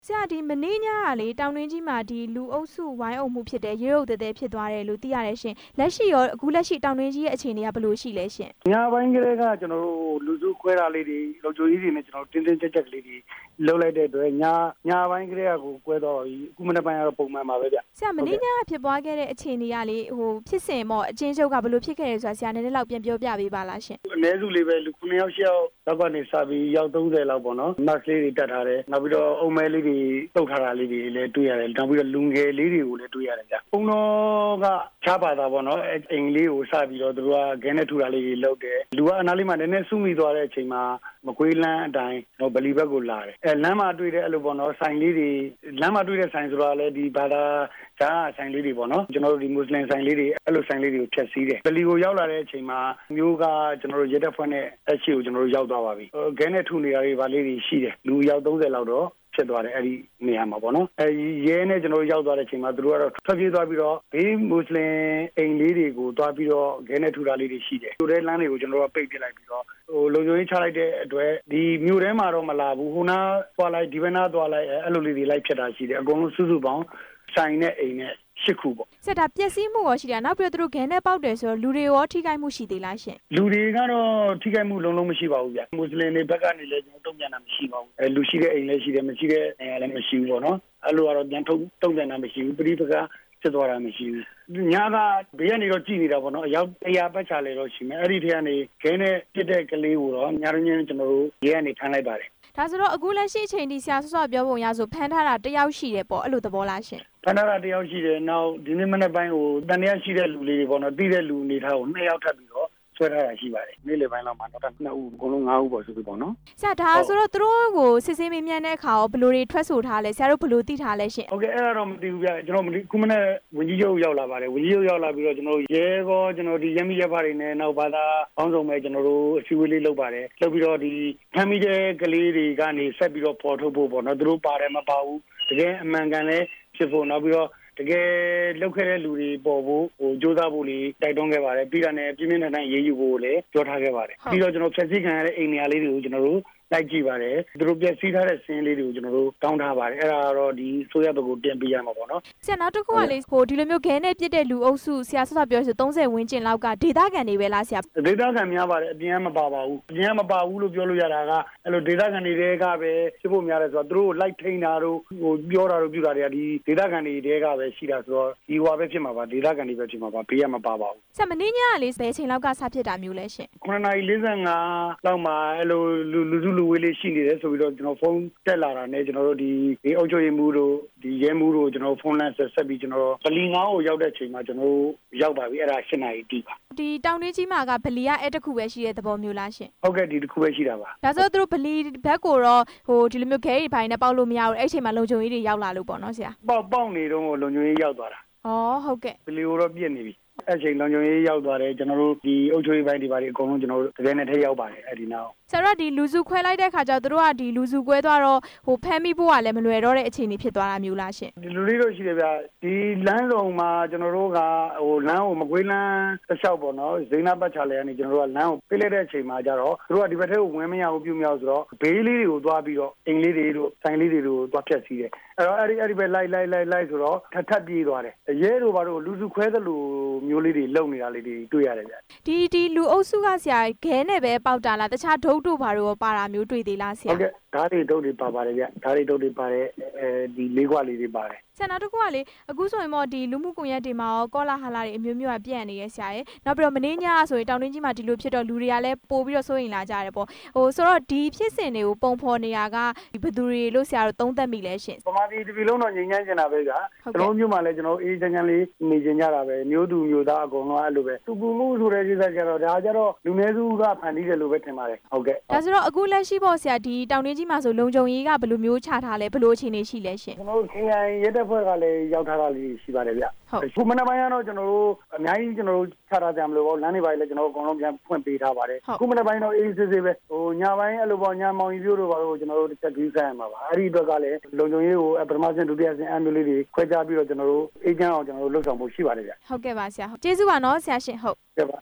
ဆရာဒီမနေ့ညကလေတောင်တွင်းကြီးမှာဒီလူအုပ်စုဝိုင်းအုပ်မှုဖြစ်တဲ့ရေရုပ်တဲတဲဖြစ်သွားတယ်လို့သိရတယ်ရှင်လက်ရှိရောအခုလက်ရှိတောင်တွင်းကြီးရဲ့အခြေအနေကဘယ်လိုရှိလဲရှင်ညပိုင်းကလေးကကျွန်တော်တို့လူစုခွဲတာလေးတွေလုံချိုကြီးတွေနဲ့ကျွန်တော်တင်းတင်းကြပ်ကြပ်ကလေးတွေလှုပ်လိုက်တဲ့အတွက်ညပိုင်းကလေးကကိုကွဲတော့အခုမနေ့ပိုင်းကတော့ပုံမှန်ပါပဲဗျဆရာမနေ့ညကဖြစ်ပွားခဲ့တဲ့အခြေအနေကလေဖြစ်စဉ်ပေါ့အချင်းချုပ်ကဘယ်လိုဖြစ်ခဲ့လဲဆိုတာဆရာနည်းနည်းလောက်ပြန်ပြောပြပေးပါလားရှင်အနည်းစုလေးပဲလူ9ယောက်10ယောက်လောက်ကနေစပြီးရောက်30လောက်ပေါ့နော်မတ်လေးတွေတက်ထားတယ်နောက်ပြီးတော့အုံမဲလေးတွေတုတ်ထားတာလေးတွေလည်းတွေ့ရတယ်နောက်ပြီးတော့လူငယ်လေးတွေကိုလည်းတွေ့ရတယ်ဗျပုံတော်ကချားပါတာပေါ့နော်အိမ်လေးကိုစပြီးတော့သူတို့ကခဲနဲ့ထူတာလေးတွေလုပ်တယ်လူကအနားလေးမှာနည်းနည်းစုမိသွားတဲ့အချိန်မှာမကွေးလန်းအတိုင်းတော့ဗလီဘက်ကိုလာတယ်လမ်းမှာတွေ့တဲ့အဲ့လိုပေါ့နော်ဆိုင်လေးတွေလမ်းမှာတွေ့တဲ့ဆိုင်ဆိုတာလည်းဒီဘာသာဂျာဆိုင်လေးတွေပေါ့နော်ကျွန်တော်တို့ဒီမွတ်စလင်ဆိုင်လေးတွေအဲ့လိုဆိုင်လေးတွေကိုဖျက်ဆီးတယ်ဗလီကိုရောက်လာတဲ့အချိန်မှာမျိုးကကျွန်တော်တို့ရဲတပ်ဖွဲ့နဲ့အရှိကိုကျွန်တော်တို့ရောက်သွားပါပြီခဲနဲ့ထူနေတာတွေဗာလေးတွေရှိတယ်လူရောက်30လောက်တော့ဖြစ်သွားတယ်အဲ့ဒီနေရာမှာပေါ့နော်ရဲနဲ့ကျွန်တော်တို့ရောက်သွားတဲ့အချိန်မှာသူတို့ကတော့ထွက်ပြေးသွားပြီးတော့ဘေးမွတ်စလင်အိမ်လေးတွေကိုသွားပြီးတော့ခဲနဲ့ထူတာလေးတွေရှိတယ်သူတို့လမ်းတွေကိုကျွန်တော်တို့ပိတ်ပစ်လိုက်ပြီးတော့လုံခြုံရေးချလိုက်တဲ့အတွက်ဒီမြို့ထဲမှာတော့မလာဘူးဟိုနာသွားလိုက်ဒီဘက်နာသွားလိုက်အဲ့လိုလေးတွေလိုက်ဖြစ်တာရှိတယ်အကုန်လုံးစုစုပေါင်းဆိုင်နဲ့အိမ်နဲ့8ခုပေါ့ဆက်တာပျက်စီးမှုရောရှိတယ်နောက်ပြီးတော့သူတို့ခဲနဲ့ပေါက်တယ်ဆိုတော့လူတွေရောထိခိုက်မှုရှိသေးလားရှင်လူတွေကတော့ထိခိုက်မှုလုံးမရှိပါဘူးဗျမွတ်စလင်တွေဘက်ကနေလည်းကျွန်တော်တုံ့ပြန်တာမရှိပါဘူးလူရှိတဲ့အိမ်လည်းရှိတယ်မရှိတဲ့အိမ်လည်းမရှိဘူးပေါ့နော်အဲ့လိုကတော့ပြန်တုံ့ပြန်တာမရှိဘူးပြိပကဖြစ်သွားတာမရှိဘူးညကဘေးကနေတော့ကြည်နေတာပေါ့နော်အယောက်100ပတ်ချလေတော့ရှိမယ်အဲ့ဒီထဲကနေခဲနဲ့ပြစ်တဲ့ကလေးကိုတော့ညရင်းချင်းကျွန်တော်တို့ရဲကနေခံလိုက်ပါတယ်ဒါဆိုတော့အခုလက်ရှိအချိန်ဒီဆရာဆော့ပြောပုံရဆိုဖမ်းထားတာ1ယောက်ရှိတယ်ပေါ့အဲ့လိုသဘောလားရှင်ဖမ်းထားတာ1ယောက်ရှိတယ်နောက်ဒီနေ့မနေ့ပိုင်းကိုတန်ရရှိတဲ့လူလေးတွေပေါ့နော်တီးတဲ့လူအနေထားကို2ယောက်ထပ်ပြီးတော့ဆွဲထားတာရှိပါတယ်နေ့လယ်ပိုင်းလောက်မှာတော့2ဦးအကုန်လုံး5ဦးပေါ့ဆိုပြီးပေါ့နော်ဆရာဒါဆိုတော့သူတို့ကိုစစ်ဆေးမေးမြန်းတဲ့အခါရောဘယ်လိုတွေထွက်ဆိုထားလဲဆရာတို့ဘယ်လိုသိထားလဲရှင်ဟုတ်ကဲ့အဲ့ဒါတော့မသိဘူးဗျကျွန်တော်ခုမနေ့ဝန်ကြီးချုပ်ရောက်လာပါတယ်ဝန်ကြီးချုပ်ရောက်လာပြီးတော့ကျွန်တော်ရဲကောကျွန်တော်ဒီရမီရဖားတွေနဲ့နောက်ဘာသာအောင်းဆောင်မဲ့ကျွန်တော်တို့အစည်းအဝေးလေးလုပ်ပါတယ်လုပ်ပြီးတော့ဒီဖမ်းမိတဲ့ကလေးတွေကနေဆက်ပြီးတော့ပေါ်ထုတ်ဖို့ပေါ့နော်သူတို့ပါတယ်မပါဘူးတကယ်အမှန်ကန်လဲဖြစ်ဖို့နောက်ပြီးတော့တကယ်လောက်ခဲ့တဲ့လူတွေပေါ်ဖို့စူးစမ်းဖို့လေးတိုက်တွန်းခဲ့ပါတယ်ပြီးတာနဲ့ပြင်းပြင်းထန်ထန်ရေးယူဖို့လည်းပြောထားခဲ့ပါတယ်ပြီးတော့ကျွန်တော်ဖြည့်ဆည်းခံရတဲ့အိမ်နေရာလေးတွေကိုကျွန်တော်တို့လိုက်ကြည့်ပါတယ်သူတို့ပြည့်စည်ထားတဲ့စင်းလေးတွေကိုကျွန်တော်တို့တောင်းထားပါတယ်အဲ့ဒါတော့ဒီဆိုရဘက်ကိုတင်ပေးရမှာပေါ့နော်ဆရာနောက်တစ်ခုကလေဒီလိုမျိုးခဲနဲ့ပြစ်တဲ့လူအုပ်စုဆရာဆော့ပြောဆို30ဝန်းကျင်လောက်ကဒေသခံတွေပဲလားဆရာဒေသခံများပါတယ်အပြင်ကမပါပါဘူးအပြင်ကမပါဘူးလို့ပြောလို့ရတာကအဲ့လိုဒေသခံတွေကပဲဖြစ်ဖို့များတယ်ဆိုတော့သူတို့လိုက်ထိန်တာတို့ပြောတာတို့ပြုတာတွေကဒီဒေသခံတွေကပဲရှိတာဆိုတော့ဒီဟွာပဲဖြစ်မှာပါဒေသခံတွေပဲဖြစ်မှာပါဘေးကမပါပါဘူးဆရာမင်းညကလေဘယ်ချိန်လောက်ကစဖြစ်တာမျိုးလဲရှင် 9:45လောက်မှာအဲ့လိုလူစုလူဝေးလေးရှိနေတယ်ဆိုပြီးတော့ကျွန်တော်ဖုန်းတက်လာတာနဲ့ကျွန်တော်တို့ဒီအုပ်ချုပ်ရေးမှူးတို့ဒီရဲမှူးတို့ကျွန်တော်ဖုန်းလမ်းဆက်ပြီးကျွန်တော်ဗလီငေါကိုရောက်တဲ့အချိန်မှာကျွန်တော်ရောက်ပါပြီအဲ့ဒါ7 နာရီတိပါဒီတောင်တွင်းကြီးမှာကဗလီကအဲ့တခုပဲရှိတဲ့သဘောမျိုးလားရှင်ဟုတ်ကဲ့ဒီတခုပဲရှိတာပါဒါဆိုတော့သူတို့ဗလီဘက်ကိုတော့ဒီလိုမျိုးခဲတွေဘိုင်းနဲ့ပေါက်လို့မရဘူးအဲ့အချိန်မှာလုံခြုံရေးတွေရောက်လာလို့ပေါ့နော်ဆရာပေါက်နေတော့လုံခြုံရေးရောက်သွားတာဟုတ်ကဲ့ဗလီကိုတော့ပြည့်နေပြီအဲ့ချိန်လုံခြုံရေးရောက်သွားတယ်ကျွန်တော်တို့ဒီအုပ်ချုပ်ရေးပိုင်းတွေအကုန်လုံးကျွန်တော်တို့တကယ်နဲ့ထည့်ရောက်ပါတယ်အဲ့ဒီနောက်ဆရာတို့ဒီလူစုခွဲလိုက်တဲ့ခါကျတော့တို့ကဒီလူစုခွဲသွားတော့ဖမ်းမိဖို့ကလည်းမလွယ်တော့တဲ့အခြေအနေဖြစ်သွားတာမျိုးလားရှင်ဒီလူလေးတို့ရှိတယ်ဗျဒီလမ်းဆောင်မှာကျွန်တော်တို့ကလမ်းကိုမကွေးလမ်းတစ်လျှောက်ပေါ့နော်ဇိနာပတ်ချလဲကနေကျွန်တော်တို့ကလမ်းကိုပြေးလိုက်တဲ့အချိန်မှာကျတော့တို့ကဒီဘက်ထဲကိုဝင်မရဘူးပြုမရဘူးဆိုတော့ဘေးလေးတွေကိုသွားပြီးတော့အိမ်လေးတွေတို့ဆိုင်လေးတွေတို့သွားဖြတ်စီးတယ်အဲ့တော့အဲ့ဒီပဲလိုက်ဆိုတော့ထပ်ပြေးသွားတယ်ရဲတို့ဘာလို့လူစုခွဲသလိုမျိုးလေးတွေလုံနေတာလေးတွေတွေ့ရတယ်ဗျဒီလူအုပ်စုကဆရာခဲနဲ့ပဲပေါက်တာလားတခြားဒုတ်တို့ဘာလို့ပါတာမျိုးတွေ့သေးလားဆရာဟုတ်ကဲ့ဓာတ်တွေဒုတ်တွေပါပါတယ်ဗျဓာတ်တွေဒုတ်တွေပါတယ်ဒီလေးခွလေးတွေပါတယ်ဆရာနောက်တစ်ခုကလေအခုဆိုရင်ပေါ့ဒီလူမှုကွန်ရက်တွေမှာရောကောလာဟာလာတွေအမျိုးမျိုးပြန့်နေရဲဆရာရဲ့နောက်ပြီးတော့မင်းညဆိုရင်တောင်တွင်းကြီးမှာဒီလိုဖြစ်တော့လူတွေကလည်းပို့ပြီးတော့စိုးရိမ်လာကြတယ်ပေါ့ဆိုတော့ဒီဖြစ်စဉ်တွေကိုပုံဖော်နေရကဘယ်သူတွေလို့ဆရာတို့သုံးသပ်မိလဲရှင်ပမာဒီဒီလုံးတော့ငြိမ်းချမ်းကျင်တာပဲဗျာကျွန်တော်မျိုးမှလည်းကျွန်တော်အေးချမ်းချမ်းလေးနေကျင်ကြတာပဲမျိုးသူမျိုးသားအကုန်လုံးအဲ့လိုပဲသူကူမှုဆိုတဲ့ကိစ္စကြတော့ဒါကြတော့လူနည်းစုကဖန်တီးတယ်လို့ပဲထင်ပါတယ်ဟုတ်ကဲ့ဒါဆိုတော့အခုလက်ရှိပေါ့ဆရာဒီတောင်တွင်းကြီးမှာဆိုလုံခြုံရေးကဘယ်လိုမျိုးချထားလဲဘယ်လိုအခြေအနေရှိလဲရှင်ကျွန်တော်ခင်ဗျာရဲတပ်ဖွဲ့ကလည်းရောက်ထားတာလေးရှိပါတယ်ဗျခုမနေ့ပိုင်းကတော့ကျွန်တော်တို့အများကြီးကျွန်တော်တို့ချထားကြမလို့ပေါ့လမ်းတွေပိုင်းလည်းကျွန်တော်တို့အကုန်လုံးပြန်ဖွင့်ပေးထားပါတယ်ခုမနေ့ပိုင်းတော့အေးဆေးဆေးပဲညပိုင်းအဲ့လိုပေါ့ညမောင်ကြီးပြိုးတို့ဘာလို့ကျွန်တော်တို့တစ်ချက်ကြီးဆိုင်ရမှာပါအဲ့ဒီအတွက်ကလည်းလုံခြုံရေးကိုပထမဆင့်ဒုတိယဆင့်အမ်ဘီလေးတွေခွဲခြားပြီးတော့ကျွန်တော်တို့အေဂျင့်အောင်ကျွန်တော်တို့လှုပ်ဆောင်ဖို့ရှိပါတယ်ဗျဟုတ်ကဲ့ပါဆရာကျေးဇူးပါနော်ဆရာရှင်ဟုတ်ကဲ့ပါ